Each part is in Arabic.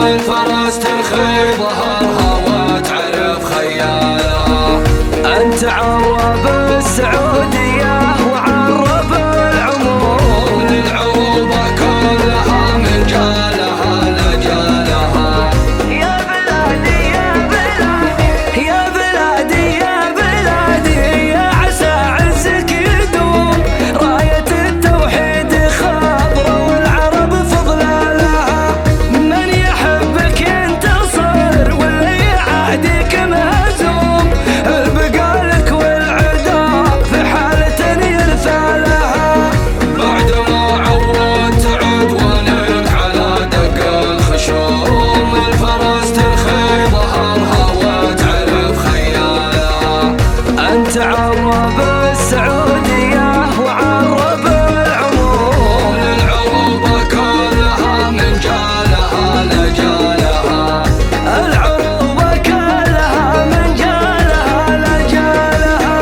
الفرس ترخي ظهرها وتعرف خيالها. انت عرب السعودية وعرب العموم، للعروبة كلها من جالها لجالها. يا بلادي يا بلادي يا بلادي يا بلادي، يا عسى عزك يدوم، راية التوحيد خضرا والعرب فضلالها. من يحبك ينتصر واللي يعاديك مهزوم، البقالك والعدا في حالة يرثى لها. بعد ما عودت عدوانك على دق الخشوم، الفرس ترخي ظهرها وتعرف خيالها. انت عرب السعودية وعرب العموم، للعروبة كلها من جالها لجالها. العروبة كلها من جالها لجالها.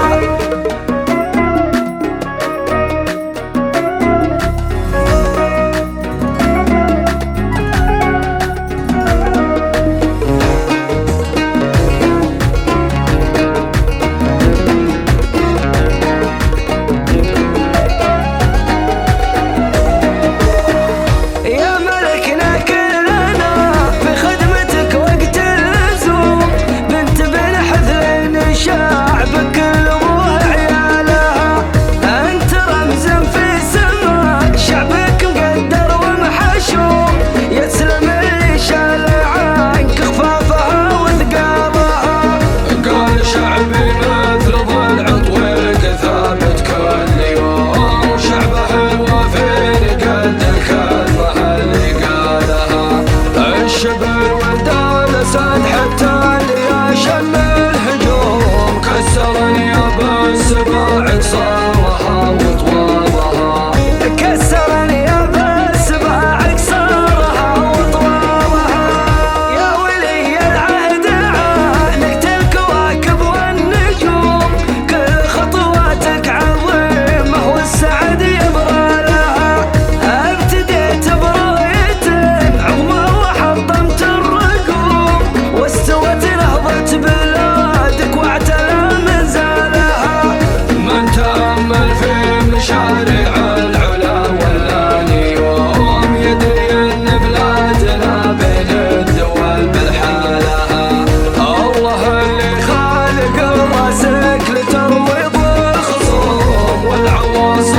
يا ملكنا كلنا في خدمتك وقت اللزوم، بنت بن حذلين شعبك كل ابوه عيالها. انت رمز في سماك شعبك مقدر ومحشوم، يسلم اللي شال عنك خفافها وثقالها. قال شعبي مثل ضلع طويق ثابت كل يوم، شعبه الوفي قد الكلمة اللي قالها. الشبل والدال ساد حتى اللي شم الهجوم، كسرني بالسباع صارها وطوابها. كسرني بالسباع صارها وطوابها. يا ولي العهد عانقت الكواكب والنجوم، كل خطواتك عظيمة والسعد يبرى لها. ابتديت برؤية عظمى وحطمت الرقوم، واستوت نهضة بلادك واعتلى منزلها. من تأمل في مشاريع العلا ولاني يوم، يدري ان بلادنا بين الدول بالحالها. الله اللي خالق راسك لترويض الخصوم والعواصف